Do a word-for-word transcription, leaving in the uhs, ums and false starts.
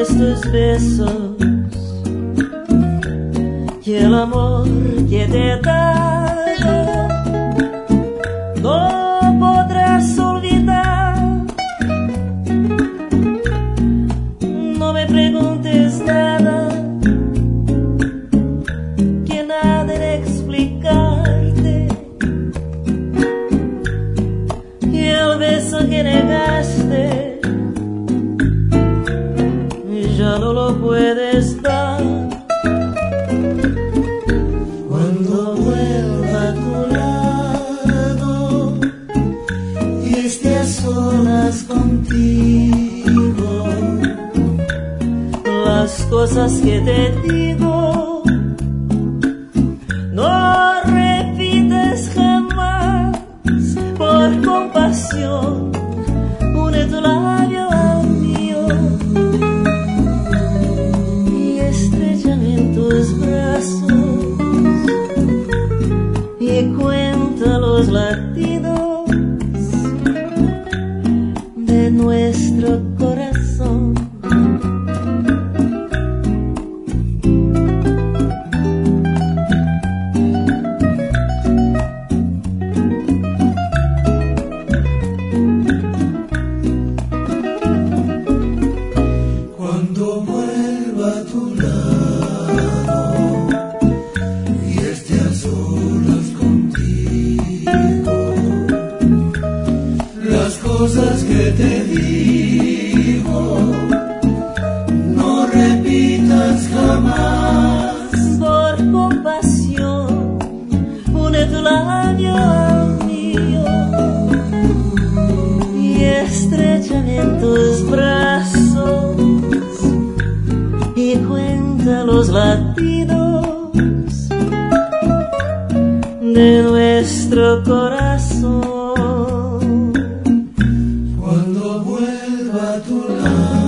estos besos y el amor que te he dado, no podrás olvidar. No me preguntes nada, que nada de explicarte, y el beso que negaste ya no lo puedes dar. Cuando vuelva a tu lado y esté a solas contigo, las cosas que te digo no repites jamás. Por compasión, une tu labio al mío y estréchame en tus brazos y cuenta los latidos de nuestro corazón. Cuando vuelva a tu lado y esté a solas contigo, las cosas que te digo no repitas jamás. Por compasión, une tu labio al mío y estréchame en tus brazos y cuenta los latidos de nuestro corazón. Cuando vuelva a tu lado